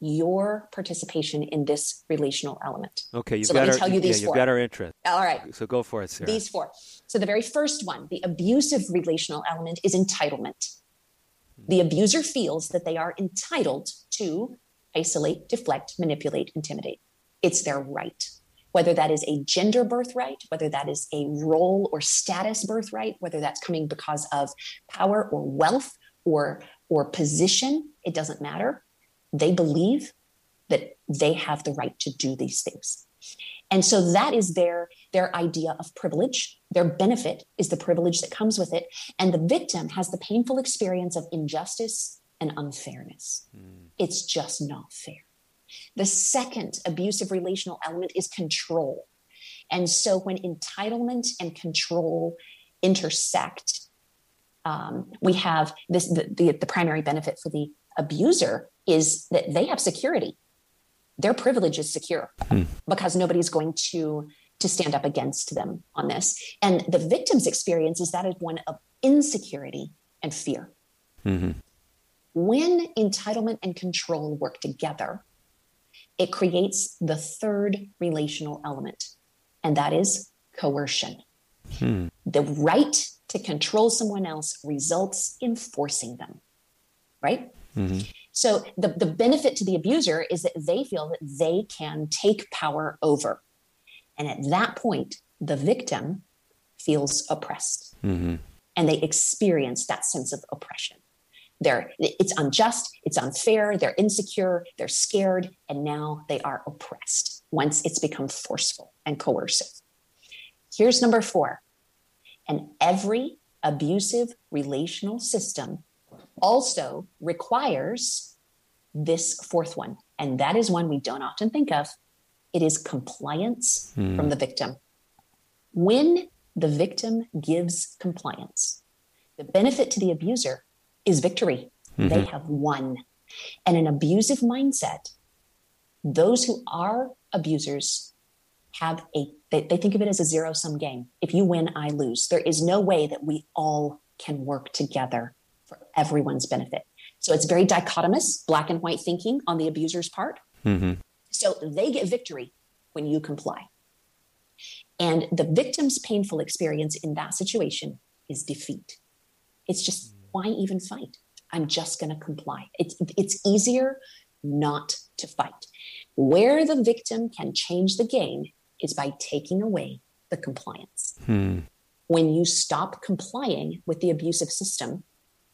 Speaker 3: your participation in this relational element.
Speaker 2: Okay, you've
Speaker 3: let me tell you these four.
Speaker 2: You've got our interest.
Speaker 3: All right.
Speaker 2: So go for it, Sarah.
Speaker 3: These four. So the very first one, the abusive relational element, is entitlement. The abuser feels that they are entitled to isolate, deflect, manipulate, intimidate. It's their right. Whether that is a gender birthright, whether that is a role or status birthright, whether that's coming because of power or wealth or position, it doesn't matter. They believe that they have the right to do these things. And so that is their idea of privilege. Their benefit is the privilege that comes with it. And the victim has the painful experience of injustice and unfairness. It's just not fair. The second abusive relational element is control. And so when entitlement and control intersect, we have this, the primary benefit for the abuser is that they have security. Their privilege is secure because nobody's going to stand up against them on this. And the victim's experience is that is one of insecurity and fear. Mm-hmm. When entitlement and control work together, it creates the third relational element, and that is coercion. The right to control someone else results in forcing them, right? Mm-hmm. So the benefit to the abuser is that they feel that they can take power over. And at that point, the victim feels oppressed. Mm-hmm. And they experience that sense of oppression. It's unjust, it's unfair, they're insecure, they're scared, and now they are oppressed once it's become forceful and coercive. Here's number 4. And every abusive relational system also requires this fourth one. And that is one we don't often think of. It is compliance from the victim. When the victim gives compliance, the benefit to the abuser is victory. Mm-hmm. They have won. And an abusive mindset, those who are abusers have they think of it as a zero-sum game. If you win, I lose. There is no way that we all can work together for everyone's benefit. So it's very dichotomous, black and white thinking on the abuser's part. Mm-hmm. So they get victory when you comply. And the victim's painful experience in that situation is defeat. It's just, why even fight? I'm just going to comply. It's easier not to fight. Where the victim can change the game is by taking away the compliance. When you stop complying with the abusive system,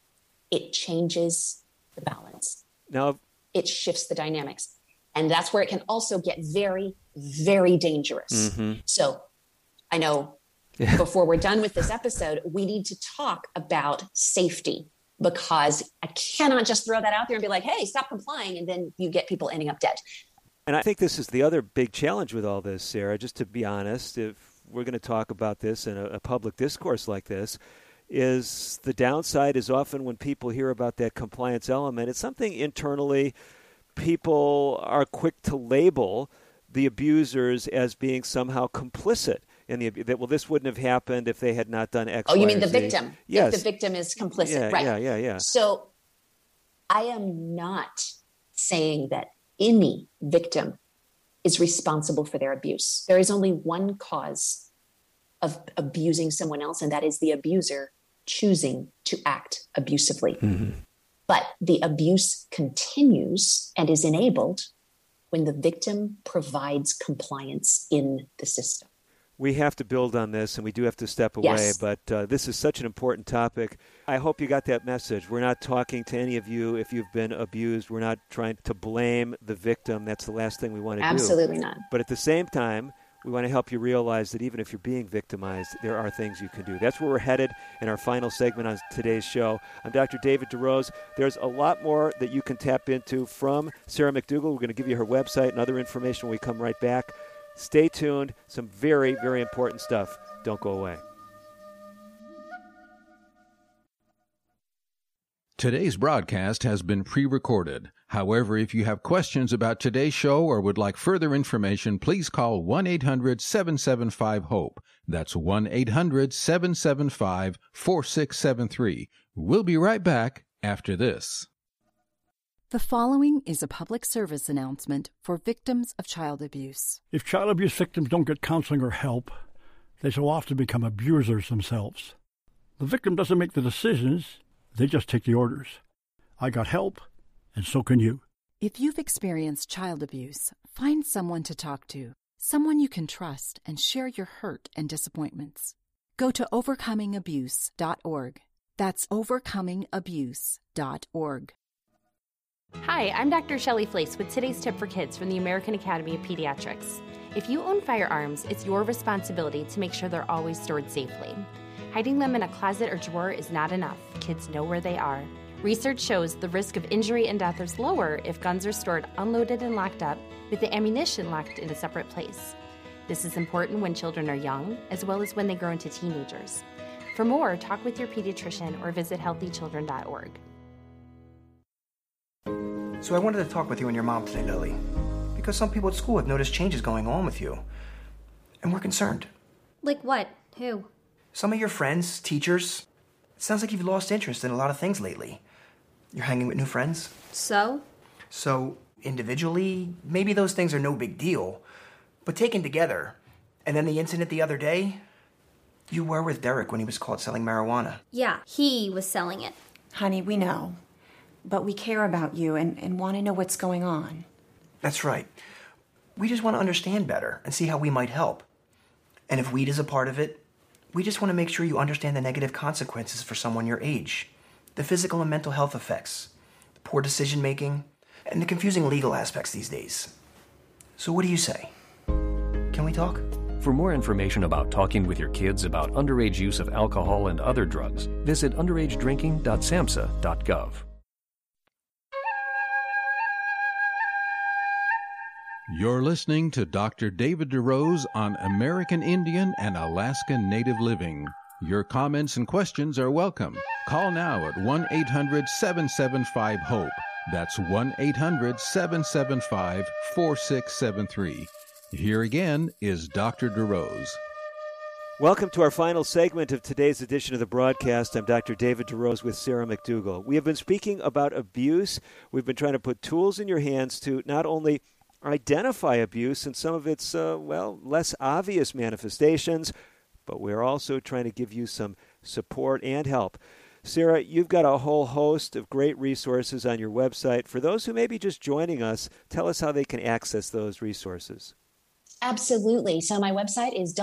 Speaker 3: it changes the balance.
Speaker 2: Now,
Speaker 3: it shifts the dynamics. And that's where it can also get very, very dangerous. Mm-hmm. So I know before we're done with this episode, we need to talk about safety, because I cannot just throw that out there and be like, hey, stop complying. And then you get people ending up dead.
Speaker 2: And I think this is the other big challenge with all this, Sarah, just to be honest, if we're going to talk about this in a public discourse like this, is the downside is often when people hear about that compliance element, it's something internally people are quick to label the abusers as being somehow complicit in that, well, this wouldn't have happened if they had not done X,
Speaker 3: Oh, you
Speaker 2: Y,
Speaker 3: mean
Speaker 2: or
Speaker 3: the
Speaker 2: Z.
Speaker 3: victim?
Speaker 2: Yes.
Speaker 3: If the victim is complicit,
Speaker 2: Yeah,
Speaker 3: right?
Speaker 2: Yeah.
Speaker 3: So I am not saying that any victim is responsible for their abuse. There is only one cause of abusing someone else, and that is the abuser choosing to act abusively. Mm-hmm. But the abuse continues and is enabled when the victim provides compliance in the system.
Speaker 2: We have to build on this, and we do have to step away,
Speaker 3: Yes.
Speaker 2: but this is such an important topic. I hope you got that message. We're not talking to any of you if you've been abused. We're not trying to blame the victim. That's the last thing we want to do.
Speaker 3: Absolutely not.
Speaker 2: But at the same time, we want to help you realize that even if you're being victimized, there are things you can do. That's where we're headed in our final segment on today's show. I'm Dr. David DeRose. There's a lot more that you can tap into from Sarah McDougall. We're going to give you her website and other information when we come right back. Stay tuned. Some very, very important stuff. Don't go away.
Speaker 1: Today's broadcast has been pre-recorded. However, if you have questions about today's show or would like further information, please call 1-800-775-HOPE. That's 1-800-775-4673. We'll be right back after this.
Speaker 4: The following is a public service announcement for victims of child abuse.
Speaker 5: If child abuse victims don't get counseling or help, they so often become abusers themselves. The victim doesn't make the decisions, they just take the orders. I got help, and so can you.
Speaker 4: If you've experienced child abuse, find someone to talk to, someone you can trust and share your hurt and disappointments. Go to overcomingabuse.org. That's overcomingabuse.org.
Speaker 16: Hi, I'm Dr. Shelley Flace with today's tip for kids from the American Academy of Pediatrics. If you own firearms, it's your responsibility to make sure they're always stored safely. Hiding them in a closet or drawer is not enough. Kids know where they are. Research shows the risk of injury and death is lower if guns are stored unloaded and locked up, with the ammunition locked in a separate place. This is important when children are young, as well as when they grow into teenagers. For more, talk with your pediatrician or visit healthychildren.org.
Speaker 17: So I wanted to talk with you and your mom today, Lily, because some people at school have noticed changes going on with you, and we're concerned.
Speaker 18: Like what? Who?
Speaker 17: Some of your friends, teachers. It sounds like you've lost interest in a lot of things lately. You're hanging with new friends.
Speaker 18: So,
Speaker 17: individually, maybe those things are no big deal, but taken together, and then the incident the other day, you were with Derek when he was caught selling marijuana.
Speaker 18: Yeah, he was selling it.
Speaker 19: Honey, we know. But we care about you and want to know what's going on.
Speaker 17: That's right. We just want to understand better and see how we might help. And if weed is a part of it, we just want to make sure you understand the negative consequences for someone your age, the physical and mental health effects, the poor decision making, and the confusing legal aspects these days. So what do you say? Can we talk?
Speaker 15: For more information about talking with your kids about underage use of alcohol and other drugs, visit underagedrinking.samhsa.gov.
Speaker 1: You're listening to Dr. David DeRose on American Indian and Alaskan Native Living. Your comments and questions are welcome. Call now at 1-800-775-HOPE. That's 1-800-775-4673. Here again is Dr. DeRose.
Speaker 2: Welcome to our final segment of today's edition of the broadcast. I'm Dr. David DeRose with Sarah McDougall. We have been speaking about abuse. We've been trying to put tools in your hands to not only identify abuse and some of its, less obvious manifestations, but we're also trying to give you some support and help. Sarah, you've got a whole host of great resources on your website. For those who may be just joining us, tell us how they can access those resources.
Speaker 3: Absolutely. So my website is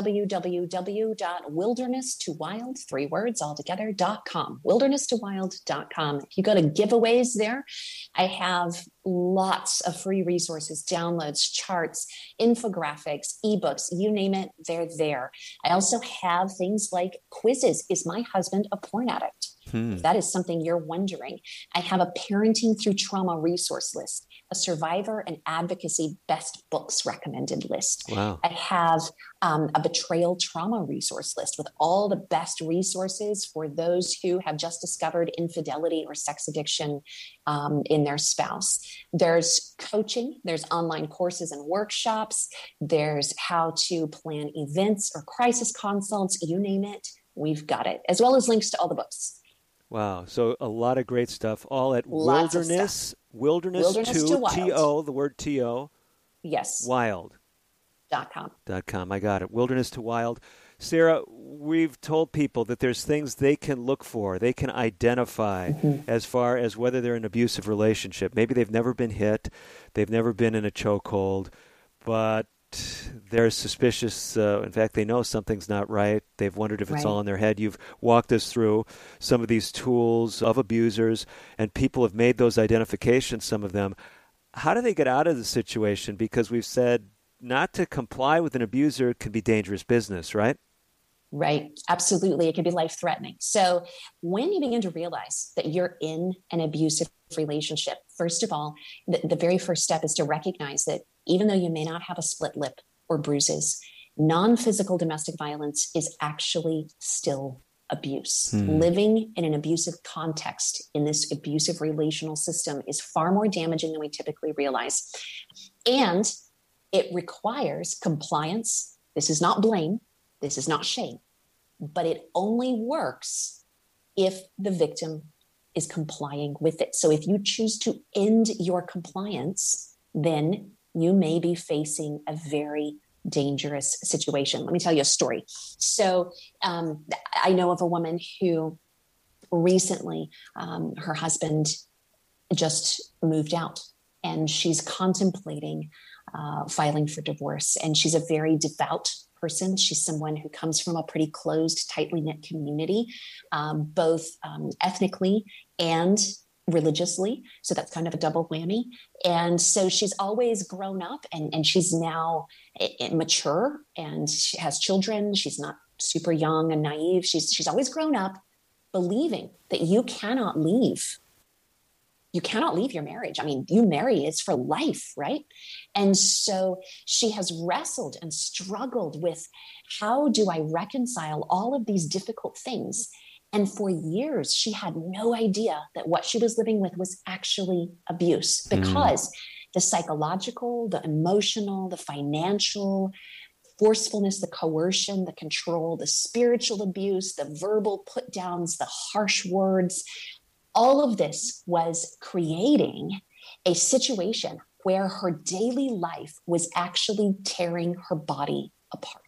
Speaker 3: www.wilderness2wild.com. Wilderness2wild.com. If you go to giveaways there, I have lots of free resources, downloads, charts, infographics, ebooks, you name it, they're there. I also have things like quizzes. Is my husband a porn addict? If that is something you're wondering. I have a parenting through trauma resource list, a survivor and advocacy best books recommended list.
Speaker 2: Wow.
Speaker 3: I have a betrayal trauma resource list with all the best resources for those who have just discovered infidelity or sex addiction in their spouse. There's coaching, there's online courses and workshops, there's how to plan events or crisis consults, you name it, we've got it, as well as links to all the books.
Speaker 2: Wow. So a lot of great stuff, all at Wilderness 2, T-O, the word T-O.
Speaker 3: Yes.
Speaker 2: Wild.com.
Speaker 3: .com.
Speaker 2: I got it. Wilderness to Wild. Sarah, we've told people that there's things they can look for, they can identify as far as whether they're in an abusive relationship. Maybe they've never been hit, they've never been in a chokehold, but they're suspicious. In fact, they know something's not right. They've wondered if it's all in their head. You've walked us through some of these tools of abusers, and people have made those identifications, some of them. How do they get out of the situation? Because we've said not to comply with an abuser can be dangerous business, right?
Speaker 3: Right. Absolutely. It can be life-threatening. So when you begin to realize that you're in an abusive relationship, first of all, the very first step is to recognize that even though you may not have a split lip or bruises, non-physical domestic violence is actually still abuse. Living in an abusive context in this abusive relational system is far more damaging than we typically realize. And it requires compliance. This is not blame. This is not shame. But it only works if the victim is complying with it. So if you choose to end your compliance, then you may be facing a very dangerous situation. Let me tell you a story. So I know of a woman who recently, her husband just moved out, and she's contemplating filing for divorce. And she's a very devout person. She's someone who comes from a pretty closed, tightly knit community, both ethnically and religiously. So that's kind of a double whammy. And so she's always grown up, and she's now mature, and she has children. She's not super young and naive. She's always grown up believing that you cannot leave. You cannot leave your marriage. I mean, you marry, it's for life, right? And so she has wrestled and struggled with, how do I reconcile all of these difficult things? And for years, she had no idea that what she was living with was actually abuse, because the psychological, the emotional, the financial forcefulness, the coercion, the control, the spiritual abuse, the verbal put downs, the harsh words, all of this was creating a situation where her daily life was actually tearing her body apart.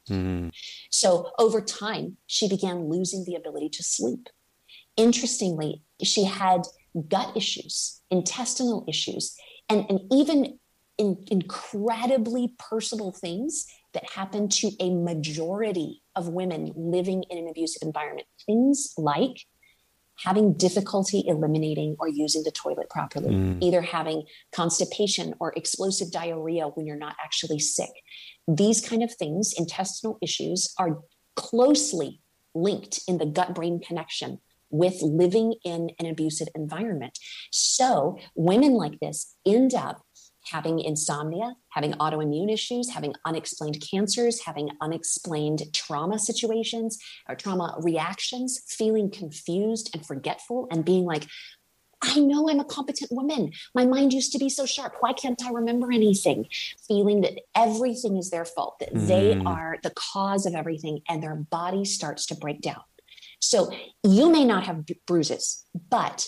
Speaker 3: So over time, she began losing the ability to sleep. Interestingly, she had gut issues, intestinal issues, and even incredibly personal things that happen to a majority of women living in an abusive environment. Things like having difficulty eliminating or using the toilet properly, either having constipation or explosive diarrhea when you're not actually sick. These kind of things, intestinal issues, are closely linked in the gut-brain connection with living in an abusive environment. So women like this end up having insomnia, having autoimmune issues, having unexplained cancers, having unexplained trauma situations or trauma reactions, feeling confused and forgetful, and being like, I know I'm a competent woman. My mind used to be so sharp. Why can't I remember anything? Feeling that everything is their fault, that they are the cause of everything, and their body starts to break down. So you may not have bruises, but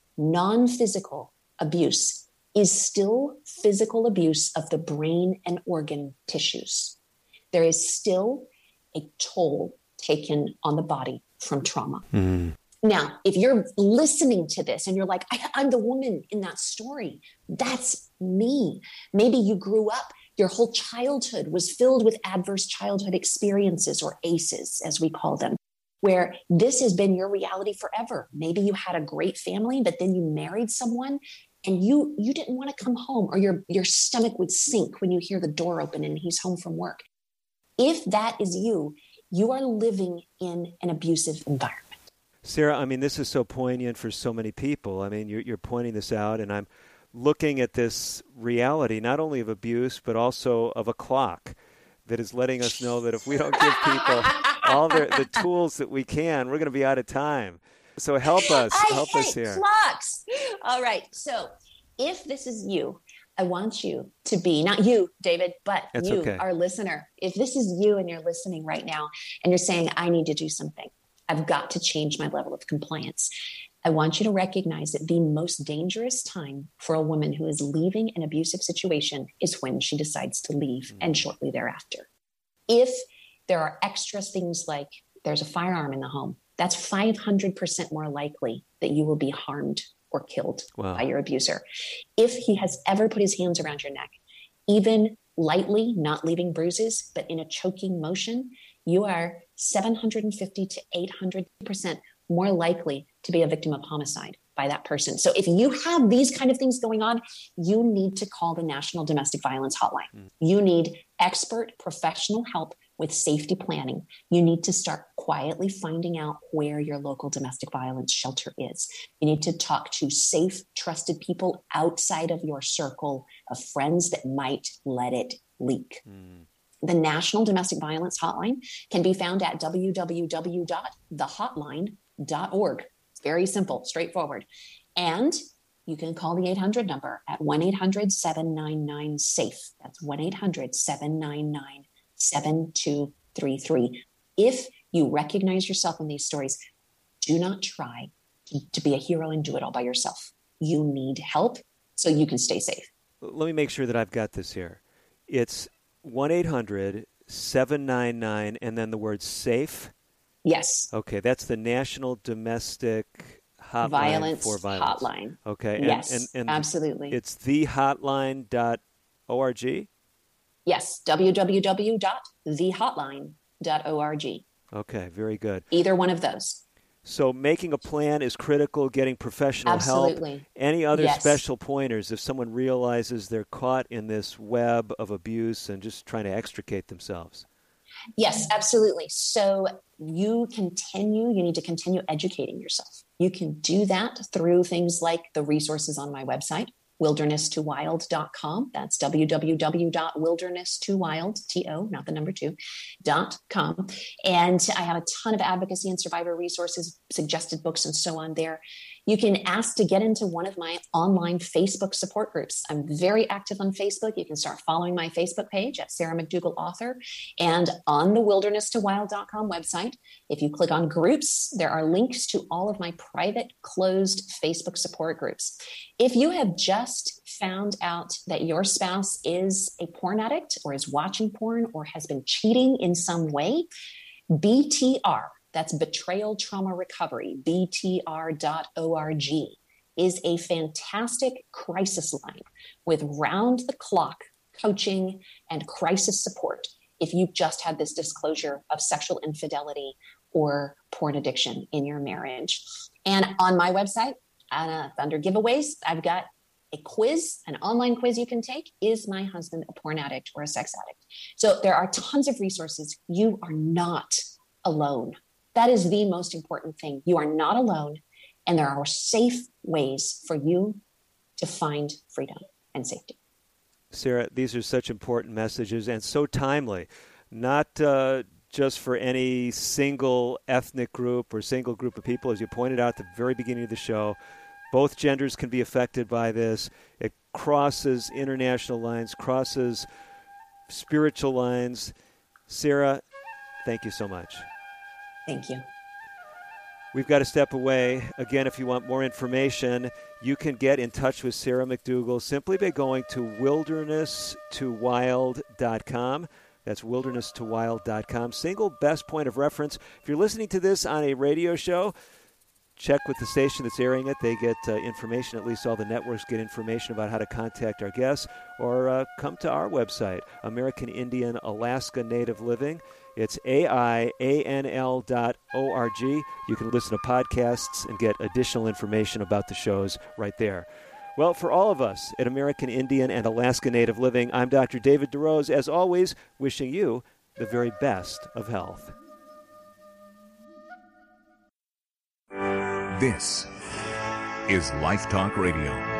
Speaker 3: non-physical abuse is still physical abuse of the brain and organ tissues. There is still a toll taken on the body from trauma. Now, if you're listening to this and you're like, I'm the woman in that story, that's me. Maybe you grew up, your whole childhood was filled with adverse childhood experiences, or ACEs, as we call them, where this has been your reality forever. Maybe you had a great family, but then you married someone and you didn't want to come home, or your stomach would sink when you hear the door open and he's home from work. If that is you, you are living in an abusive environment.
Speaker 2: Sarah, I mean, this is so poignant for so many people. I mean, you're pointing this out, and I'm looking at this reality, not only of abuse, but also of a clock that is letting us know that if we don't give people all the tools that we can, we're going to be out of time. So help us here.
Speaker 3: Clocks. All right. So if this is you, I want you to be, not you, David, but
Speaker 2: That's
Speaker 3: you,
Speaker 2: okay.
Speaker 3: Our listener. If this is you and you're listening right now and you're saying, I need to do something, I've got to change my level of compliance, I want you to recognize that the most dangerous time for a woman who is leaving an abusive situation is when she decides to leave, and shortly thereafter. If there are extra things like there's a firearm in the home, that's 500% more likely that you will be harmed or killed by your abuser. If he has ever put his hands around your neck, even lightly, not leaving bruises, but in a choking motion, you are 750 to 800% more likely to be a victim of homicide by that person. So if you have these kind of things going on, you need to call the National Domestic Violence Hotline. You need expert professional help with safety planning. You need to start quietly finding out where your local domestic violence shelter is. You need to talk to safe, trusted people outside of your circle of friends that might let it leak. The National Domestic Violence Hotline can be found at www.thehotline.org. It's very simple, straightforward. And you can call the 800 number at 1-800-799-SAFE. That's 1-800-799-7233. If you recognize yourself in these stories, do not try to be a hero and do it all by yourself. You need help so you can stay safe.
Speaker 2: Let me make sure that I've got this here. It's 1-800-799 and then the word SAFE?
Speaker 3: Yes.
Speaker 2: Okay, that's the National Domestic Hotline for Violence.
Speaker 3: Hotline.
Speaker 2: Okay.
Speaker 3: Yes,
Speaker 2: and
Speaker 3: absolutely.
Speaker 2: It's thehotline.org?
Speaker 3: Yes, www.thehotline.org.
Speaker 2: Okay, very good.
Speaker 3: Either one of those.
Speaker 2: So making a plan is critical, getting professional
Speaker 3: Absolutely.
Speaker 2: help. Any other
Speaker 3: Yes.
Speaker 2: special pointers if someone realizes they're caught in this web of abuse and just trying to extricate themselves?
Speaker 3: Yes, absolutely. So you need to continue educating yourself. You can do that through things like the resources on my website, wilderness2wild.com. That's www.wilderness2wild.com. And I have a ton of advocacy and survivor resources, suggested books, and so on there. You can ask to get into one of my online Facebook support groups. I'm very active on Facebook. You can start following my Facebook page at Sarah McDougall Author. And on the wilderness2wild.com website, if you click on groups, there are links to all of my private closed Facebook support groups. If you have just found out that your spouse is a porn addict or is watching porn or has been cheating in some way, BTR, that's Betrayal Trauma Recovery, BTR.org, is a fantastic crisis line with round-the-clock coaching and crisis support if you've just had this disclosure of sexual infidelity or porn addiction in your marriage. And on my website, under giveaways, I've got a quiz, an online quiz you can take. Is my husband a porn addict or a sex addict? So there are tons of resources. You are not alone. That is the most important thing. You are not alone, and there are safe ways for you to find freedom and safety.
Speaker 2: Sarah, these are such important messages and so timely, not just for any single ethnic group or single group of people. As you pointed out at the very beginning of the show, both genders can be affected by this. It crosses international lines, crosses spiritual lines. Sarah, thank you so much.
Speaker 3: Thank you.
Speaker 2: We've got to step away. Again, if you want more information, you can get in touch with Sarah McDougall simply by going to wilderness2wild.com. That's wilderness2wild.com. Single best point of reference. If you're listening to this on a radio show, check with the station that's airing it. They get information, at least all the networks get information about how to contact our guests, or come to our website, American Indian Alaska Native Living. It's AIANL.org. You can listen to podcasts and get additional information about the shows right there. Well, for all of us at American Indian and Alaska Native Living, I'm Dr. David DeRose, as always, wishing you the very best of health.
Speaker 20: This is Life Talk Radio.